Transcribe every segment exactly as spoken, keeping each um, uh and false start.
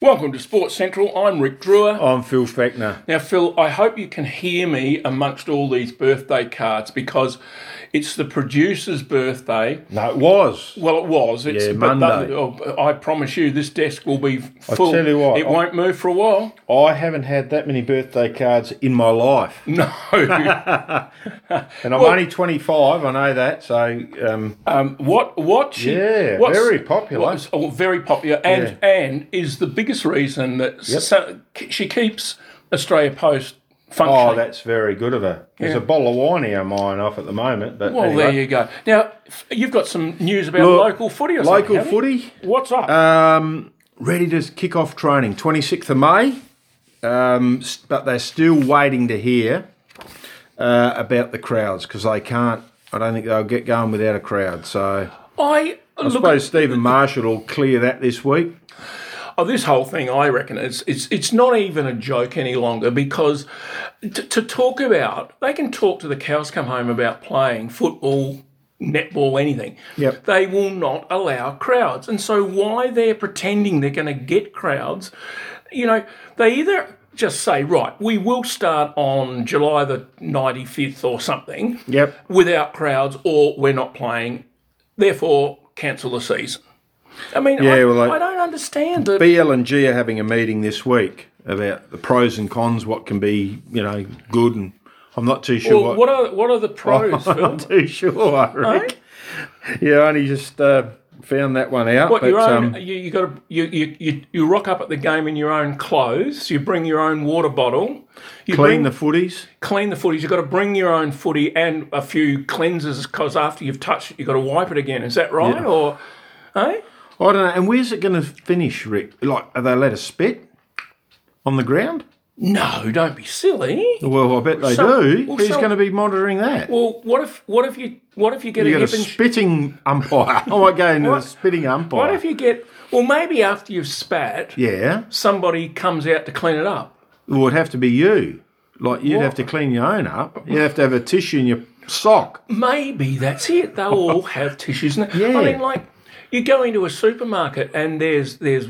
Welcome to Sports Central. I'm Rick Drewer. I'm Phil Fechner. Now, Phil, I hope you can hear me amongst all these birthday cards because it's the producer's birthday. No, it was. Well, it was. It's, Yeah, but Monday. that- oh, I promise you this desk will be full. tell you what, it I- won't move for a while. I haven't had that many birthday cards in my life. No. And I'm Well- only twenty-five, I know that. So, um, um, what? What? She, Yeah, what's- very popular. what's- oh, very popular, and and is the biggest reason that Yep. so, she keeps Australia Post functioning. oh, that's very good of her. There's Yeah. a bottle of wine here mine off at the moment. But Well, anyway. there you go. Now, f- you've got some news about Look, local footy or something, Local haven't you? footy, What's up? um, ready to kick off training, twenty-sixth of May. Um, s- but they're still waiting to hear uh, about the crowds because they can't, I don't think they'll get going without a crowd. So I, I look suppose at, Stephen Marshall will clear that this week. oh, this whole thing, I reckon, it's it's it's not even a joke any longer because t- to talk about, they can talk to the cows come home about playing football, netball, anything. Yep. They will not allow crowds. And so why they're pretending they're going to get crowds, you know, they either just say, right, we will start on July the ninety-fifth or something Yep. without crowds, or we're not playing, therefore cancel the season. I mean, Yeah, I, well, I- I don't understand it. B L and G are having a meeting this week about the pros and cons, what can be, you know, good, and I'm not too sure Well, what. what are what are the pros, I'm Phil? not too sure, Rick. Yeah, I only just uh, found that one out. What but your own? um, you you got to you, you you you rock up at the game in your own clothes. You bring your own water bottle. You clean bring, the footies. clean the footies. You've got to bring your own footy and a few cleansers because after you've touched it, you've got to wipe it again. Is that right? Yeah. Or, eh? I don't know. And where's it going to finish, Rick? Like, are they let us spit on the ground? No, don't be silly. Well, I bet they So- do. well, Who's so- going to be monitoring that? Well, what if what if you what if you get you a got a hip and spitting umpire. I might go into a What- spitting umpire. what if you get well maybe after you've spat, yeah. somebody comes out to clean it up. Well, it'd have to be you. Like, you'd What? have to clean your own up. You'd have to have a tissue in your sock. Maybe that's it. They'll all have tissues. In it. Yeah. I mean, like you go into a supermarket and there's there's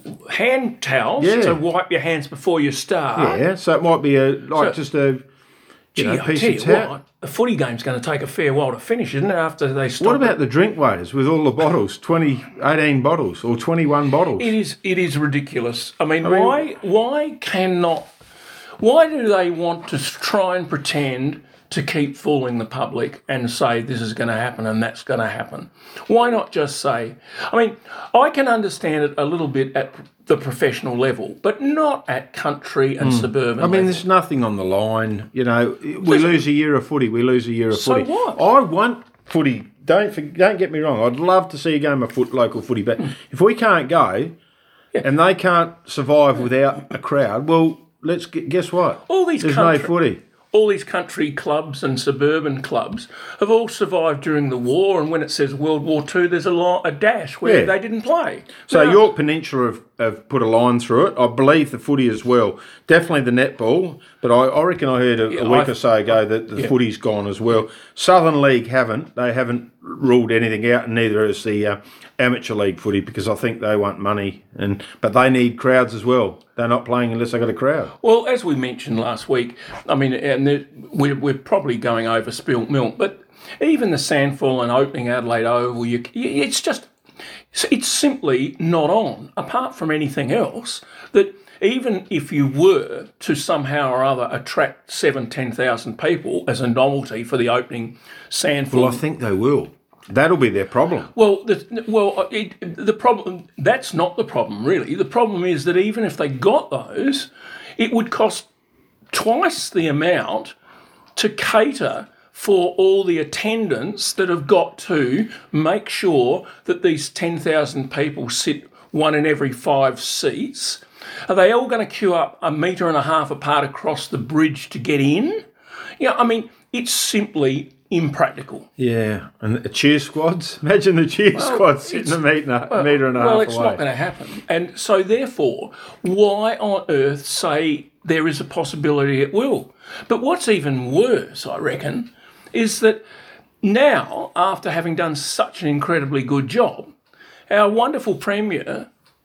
hand towels Yeah. to wipe your hands before you start. Yeah, so it might be a like So- just a Gee, you know, I piece tell of you towel. what, the footy game's going to take a fair while to finish, isn't it? After they stop. What about the drink waiters with all the bottles? twenty, eighteen bottles or twenty-one bottles? It is it is ridiculous. I mean, mean- why why cannot why do they want to try and pretend to keep fooling the public and say this is going to happen and that's going to happen? Why not just say? I mean, I can understand it a little bit at the professional level, but not at country and suburban. Hmm. I mean, level. there's nothing on the line. You know, we lose a year of footy. We lose a year of So footy. what? I want footy. Don't for- don't get me wrong. I'd love to see a game of foot local footy, but if we can't go and they can't survive without a crowd, well, let's get, guess what? all these There's country, no footy. all these country clubs and suburban clubs have all survived during the war, and when it says World War Two, there's a, lo- a dash where Yeah. they didn't play. So Now- York Peninsula have, have put a line through it. I believe the footy as well. Definitely the netball, but I, I reckon I heard a, Yeah, a week I've- or so ago that the yeah. footy's gone as well. Southern League haven't. They haven't ruled anything out, and neither has the uh, amateur league footy because I think they want money, and but they need crowds as well. They're not playing unless they got a crowd. Well, as we mentioned last week, I mean, and the, we're, we're probably going over spilt milk, but even the Sandful and opening Adelaide Oval, you, it's just, it's simply not on, apart from anything else, that even if you were to somehow or other attract seven, ten thousand people as a novelty for the opening Sandful. Well, I think they will. That'll be their problem. Well, the, well, it, the problem, that's not the problem, really. The problem is that even if they got those, it would cost twice the amount to cater for all the attendants that have got to make sure that these ten thousand people sit one in every five seats. Are they all going to queue up a metre and a half apart across the bridge to get in? Yeah, I mean, it's simply impractical. Yeah, and the cheer squads. Imagine the cheer squads sitting a metre, and a metre and a Well, half it's away. not going to happen. And so, therefore, why on earth say there is a possibility it will? But what's even worse, I reckon, is that now, after having done such an incredibly good job, our wonderful Premier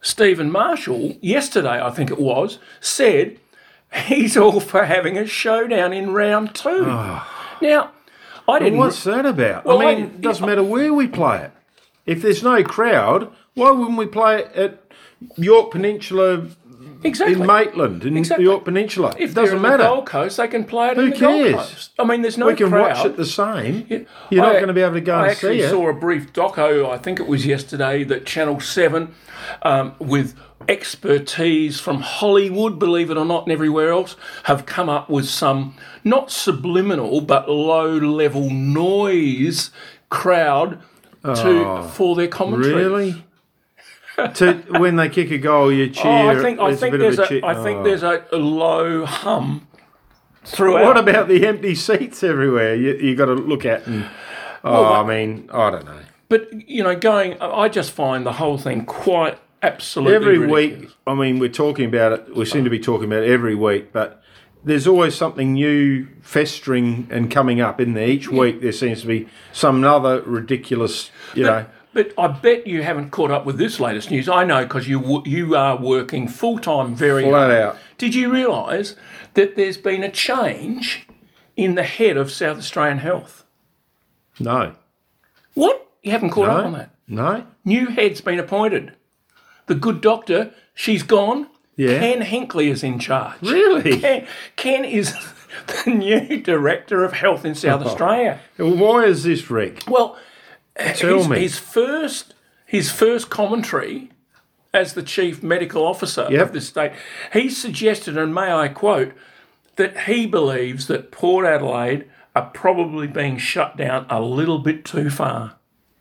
Stephen Marshall, yesterday I think it was, said he's all for having a showdown in round two. Oh. Now, I didn't... Well, what's that about? Well, I mean, I, it doesn't I, matter where we play it. If there's no crowd, why wouldn't we play it at York Peninsula... Exactly. In Maitland, in exactly. the York Peninsula. If it doesn't they're in matter. the Gold Coast, they can play it Who in the cares? Gold Coast. I mean, there's no We can crowd. watch it the same. Yeah. You're I, not going to be able to go I and see it. I actually saw a brief doco, I think it was yesterday, that Channel seven, um, with expertise from Hollywood, believe it or not, and everywhere else, have come up with some, not subliminal, but low-level noise crowd to Oh, for their commentary. Really? to when they kick a goal, you cheer. Oh, I think I there's think a bit there's of a, a, cheer. I think Oh. there's a, a low hum throughout. What about the empty seats everywhere? You you got to look at and. Oh, Well, I mean, I don't know. But you know, going, I just find the whole thing quite absolutely Every ridiculous. week, I mean, we're talking about it. We seem to be talking about it every week, but there's always something new festering and coming up, isn't there? Each week there seems to be some other ridiculous, you But, know. but I bet you haven't caught up with this latest news. I know because you w- you are working full time, very Flat hard. out. Did you realise that there's been a change in the head of South Australian Health? No. What? You haven't caught No. up on that? No. New head's been appointed. The good doctor, she's gone. Yeah. Ken Hinkley is in charge. Really? Ken, Ken is the new director of health in South Australia. Why is this, Rick? Well, Tell his, me. his first his first commentary as the chief medical officer Yep. of the state, he suggested, and may I quote, that he believes that Port Adelaide are probably being shut down a little bit too far.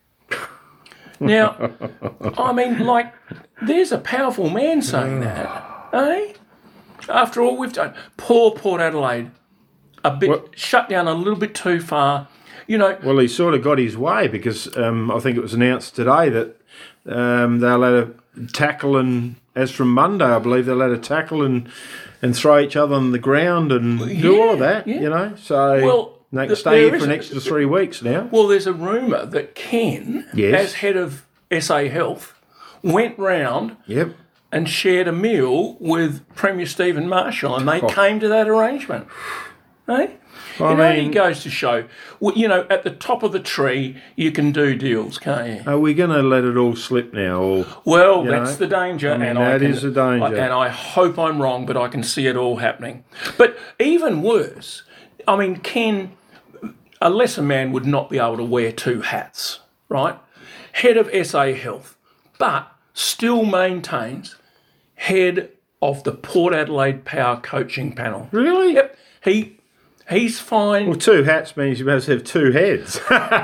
Now, I mean, like, there's a powerful man saying that, eh? After all we've done, poor Port Adelaide, a bit What? shut down a little bit too far. You know, Well, he sort of got his way because um, I think it was announced today that um, they'll let a tackle and, as from Monday, I believe they'll let a tackle and and throw each other on the ground and do all of that. yeah. You know, so Well, they can th- stay there here is for an a- extra three weeks now. well, there's a rumour that Ken, Yes. as head of S A Health, went round Yep. and shared a meal with Premier Stephen Marshall, and they came to that arrangement. Eh? I it only mean- goes to show, well, you know, at the top of the tree, you can do deals, can't you? Are we going to let it all slip now? Or Well, you that's know, the danger, I mean, and I that can, is the danger. I- and I hope I'm wrong, but I can see it all happening. But even worse, I mean, Ken, a lesser man would not be able to wear two hats, right? Head of S A Health, but still maintains head of the Port Adelaide Power Coaching Panel. really? Yep, he he's fine. Well, two hats means you must have two heads.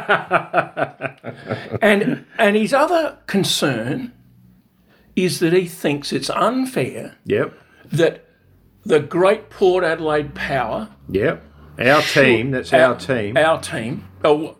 And and his other concern is that he thinks it's unfair Yep. that the great Port Adelaide Power, Yep. Our team. That's our, team. our team, oh,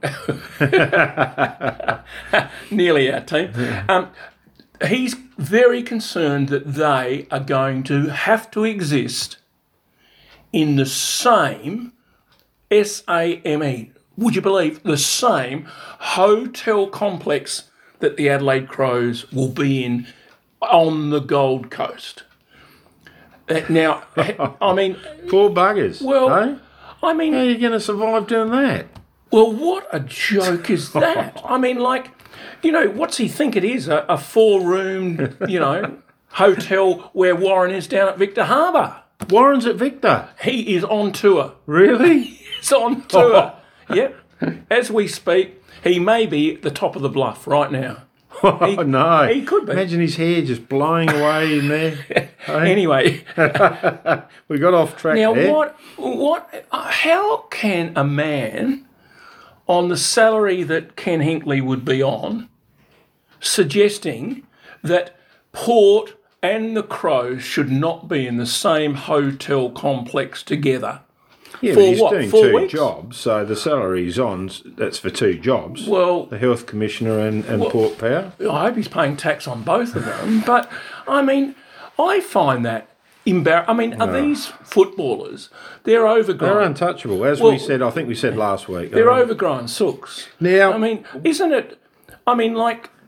nearly our team. Um, he's very concerned that they are going to have to exist in the same S A M E. Would you believe the same hotel complex that the Adelaide Crows will be in on the Gold Coast? Uh, Now, I mean, Poor buggers. well, eh? I mean, How are you going to survive doing that? well, what a joke is that? I mean, like, you know, what's he think it is? A, a four-room, you know, hotel where Warren is down at Victor Harbour. Warren's at Victor. He is on tour. Really? He's on tour. Yep. As we speak, he may be at the top of the bluff right now. Oh, no. he could be. Imagine his hair just blowing away in there. Hey? Anyway, We got off track now there. what? What? How can a man on the salary that Ken Hinkley would be on, suggesting that Port and the Crows should not be in the same hotel complex together? Yeah, for but he's what, doing four two weeks? jobs, so the salary he's on, that's for two jobs. Well, the Health Commissioner and, and Port Power. I hope he's paying tax on both of them. But, I mean, I find that embarrassing. I mean, are these footballers, they're overgrown. They're untouchable, as Well, we said, I think we said last week. They're Um, overgrown sooks. Now, I mean, isn't it, I mean, like,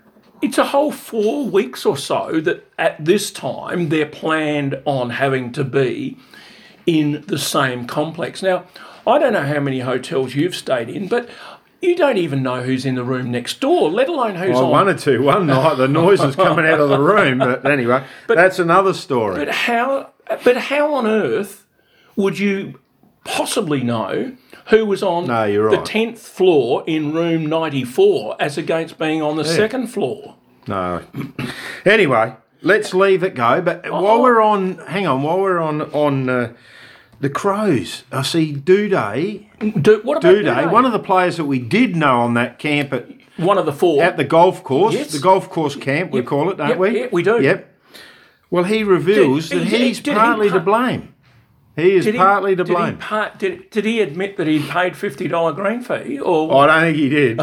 it's a whole four weeks or so that at this time they're planned on having to be in the same complex. Now, I don't know how many hotels you've stayed in, but you don't even know who's in the room next door, let alone who's I on. wanted to one night. The noise was coming out of the room, but anyway, But- that's another story. But how? But how on earth would you possibly know who was on No, you're the right. tenth floor in room ninety-four as against being on the second floor? No. Anyway, let's leave it go. But Oh. while we're on, hang on, while we're on on uh, the Crows, I see Duday. Do, what about Duday, Duday? one of the players that we did know on that camp at, One of the four. at the golf course, Yes. the golf course camp, we Yep. call it, don't Yep, we? yeah, we do. Yep. Well, he reveals Did- that he- he's did he partly to pa- blame. He is Did he- partly to did blame. He part, did, did he admit that he'd paid fifty dollars green fee? Or Oh, I don't think he did.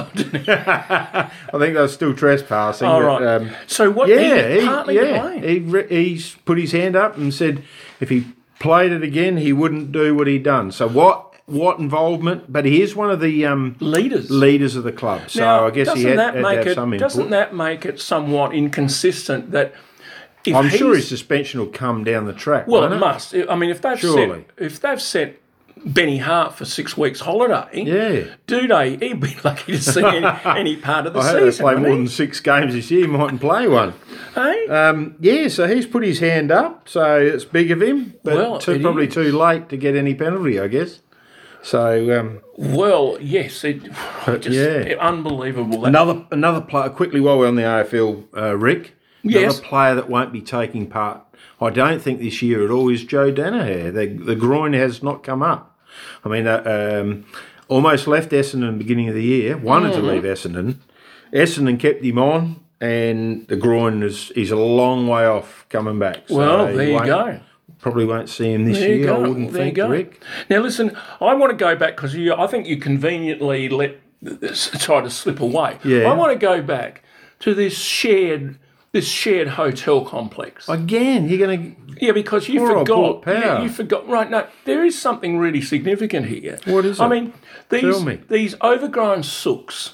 I think they were still trespassing. All but, right. um, so what? yeah, he, he, partly to yeah. blame. He, re- he's put his hand up and said if he played it again, he wouldn't do what he'd done. So what? What involvement? But he is one of the um, Leaders. leaders of the club. So Now, I guess he doesn't had, that had to make have it, some input. Doesn't that make it somewhat inconsistent that if I'm sure he's- his suspension will come down the track. Well, won't it must. I mean, if they've Surely. set if they've set Benny Hart for six weeks holiday, Yeah. do they? He'd be lucky to see any, any part of the I hope they season. play wouldn't more he? than six games this year. He mightn't play one. Hey? Um, yeah, so he's put his hand up. So it's big of him, but Well, too, it probably is. too late to get any penalty, I guess. So um, Well, yes, it just yeah. unbelievable. That, another another player. Quickly, while we're on the A F L, uh, Rick. Yes. Another player that won't be taking part. I don't think this year at all is Joe Danaher. The, the groin has not come up. I mean, uh, um, almost left Essendon at the beginning of the year. Wanted Mm-hmm. to leave Essendon. Essendon kept him on, and the groin is he's a long way off coming back. So well, he there you won't- go. Probably won't see him this There you year. go. I wouldn't there think, you go. Rick. Now, listen, I want to go back because you. I think you conveniently let this try to slip away. Yeah. I want to go back to this shared this shared hotel complex. Again, you're going to. Yeah, because you Poor old forgot. Port Power. You, you forgot. Right, no, there is something really significant here. What is I it? mean, these Tell me. these overgrown sooks,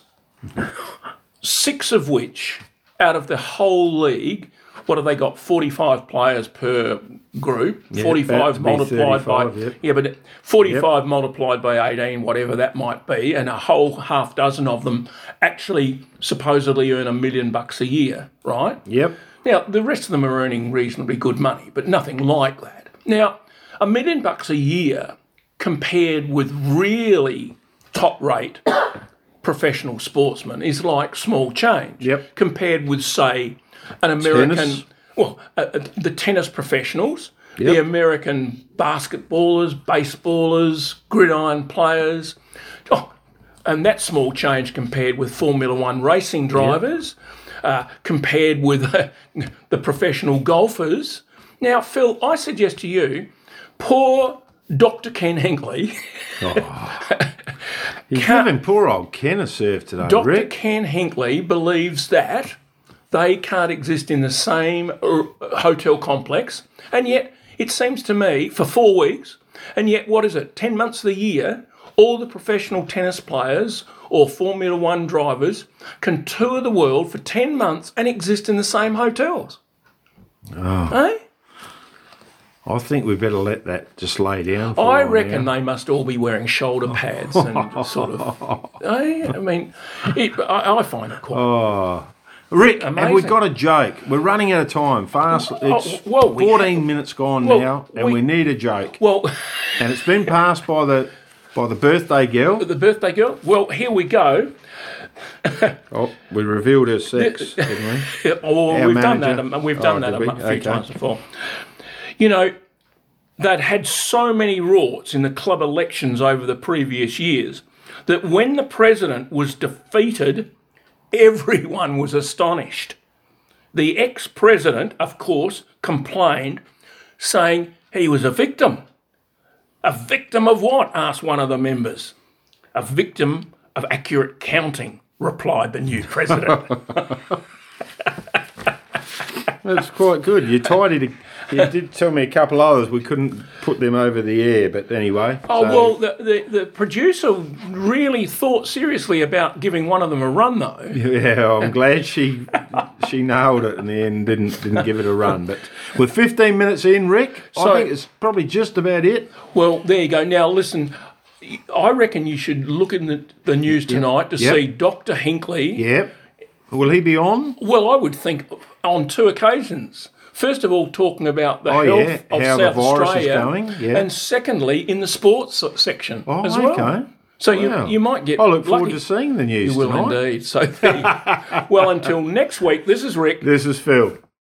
six of which out of the whole league, what have they got? forty-five players per group. about forty-five to be multiplied by thirty-five, yep. yeah, but forty-five multiplied by eighteen, whatever that might be, and a whole half dozen of them actually supposedly earn a million bucks a year, right? Yep. Now, the rest of them are earning reasonably good money, but nothing like that. Now, a million bucks a year compared with really top-rate professional sportsmen is like small change. Yep. Compared with, say, an American... Tennis. Well, uh, uh, the tennis professionals, the Yep. American basketballers, baseballers, gridiron players. Oh, and that's small change compared with Formula One racing drivers, uh, compared with uh, the professional golfers. Now, Phil, I suggest to you, poor Doctor Ken Hinkley, You're giving poor old Ken a serve today, Doctor Rick. Ken Hinkley believes that they can't exist in the same uh, hotel complex, and yet it seems to me for four weeks, and yet what is it, ten months of the year, all the professional tennis players or Formula One drivers can tour the world for ten months and exist in the same hotels. Oh. Eh? I think we better let that just lay down for I a while reckon now. they must all be wearing shoulder pads and sort of. eh? I mean, it, I, I find it quite. Oh. Rick, have we Amazing. got a joke? We're running out of time. Fast. It's well, we fourteen have- minutes gone well, now, and we- we need a joke. Well, And it's been passed by the by the birthday girl. the birthday girl. Well, here we go. Oh, we revealed her sex, didn't we? Oh, Our we've done that. manager. um, We've Oh, done that did a we? mu- few Okay. times before. You know, they'd had so many rorts in the club elections over the previous years that when the president was defeated, everyone was astonished. The ex-president, of course, complained, saying he was a victim. A victim of what? Asked one of the members. A victim of accurate counting, replied the new president. That's quite good. You tidied a, You did tell me a couple others. We couldn't put them over the air, but anyway. Oh, so- well, the, the, the producer really thought seriously about giving one of them a run, though. Yeah, I'm glad she she nailed it in the end, didn't didn't give it a run. But with fifteen minutes in, Rick, So- I think it's probably just about it. Well, there you go. Now, listen, I reckon you should look in the, the news tonight to Yep. see Doctor Hinckley. Yep. Will he be on? Well, I would think on two occasions. First of all, talking about the Oh, health yeah, of how the South virus is Australia, going, yeah. and secondly, in the sports section Oh, as well. okay. So Wow. you you might get I look forward lucky. to seeing the news You will tonight. indeed. So, there you go. Well, until next week, this is Rick. This is Phil.